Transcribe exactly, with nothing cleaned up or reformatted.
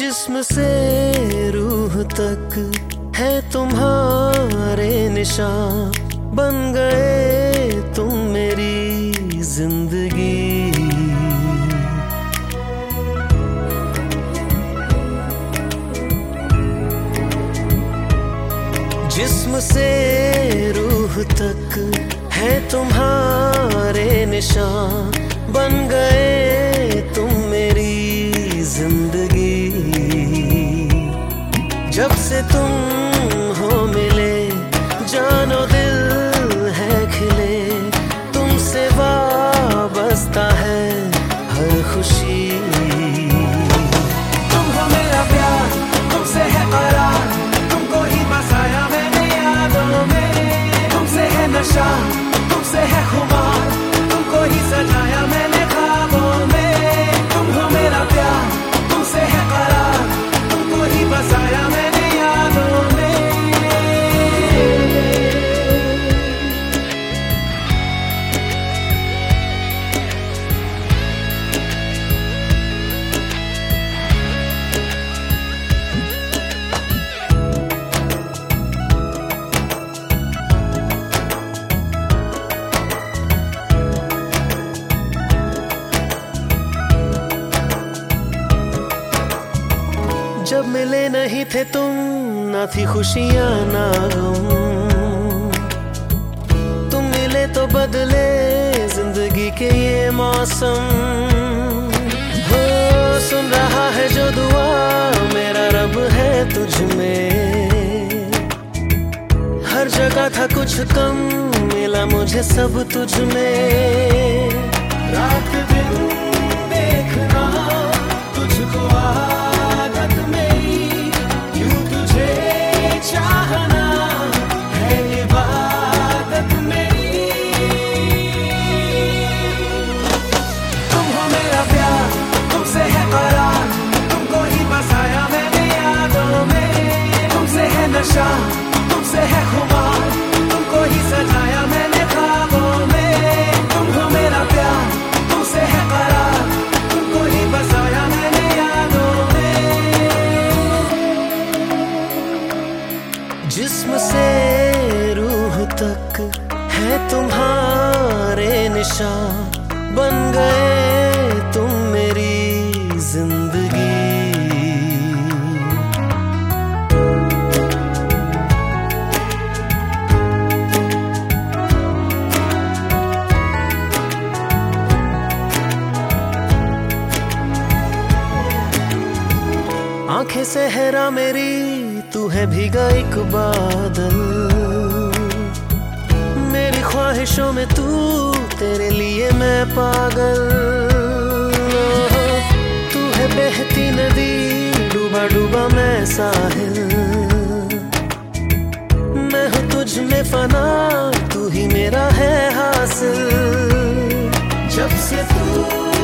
जिस्म से रूह तक है तुम्हारे निशान, बन गए तुम मेरी जिंदगी। जिस्म से रूह तक है तुम्हारे निशान, बन गए तुम मेरी जिंदगी। जब से तुम हो मिले जानो दिल है खिले, तुमसे वाबस्ता है हर खुशी। तुम हो मेरा प्यार, तुमसे है करार, तुमको ही बसाया मैंने यादों में। तुमसे है नशा, तुमसे है खुमार, तुमको ही सजाया मैंने ख्वाबों में। तुम हो मेरा प्यार, तुमसे है करार, तुमको ही बसाया मैंने यादों में। जब मिले नहीं थे तुम, ना थी खुशियाँ ना गम। तुम मिले तो बदले जिंदगी के ये मौसम। हो सुन रहा है जो दुआ, मेरा रब है तुझ में। हर जगह था कुछ कम, मिला मुझे सब तुझ में। रात दिन देखना तुझको आदत मेरी, यूं तुझे चाहना है इबादत मेरी। तुम हो मेरा प्यार, तुमसे है करार, तुमको ही बसाया मैंने यादों में। तुमसे है नशा, तुमसे है खुमार, तुमको ही सजाया मैंने ख्वाबों में। तुम हो मेरा प्यार, तुमसे है करार, तुमको ही बसाया मैंने यादों में। जिस्म से रूह तक है तुम्हारे निशान, बन गए तुम मेरी जिंदगी। आंखें सहरा मेरी, तू है भीगा एक बादल। मेरी ख्वाहिशों में तू, तेरे लिए मैं पागल। तू है बहती नदी, डूबा डूबा मैं साहिल। मैं हूँ तुझ में फना, तू ही मेरा है हासिल। जब से तू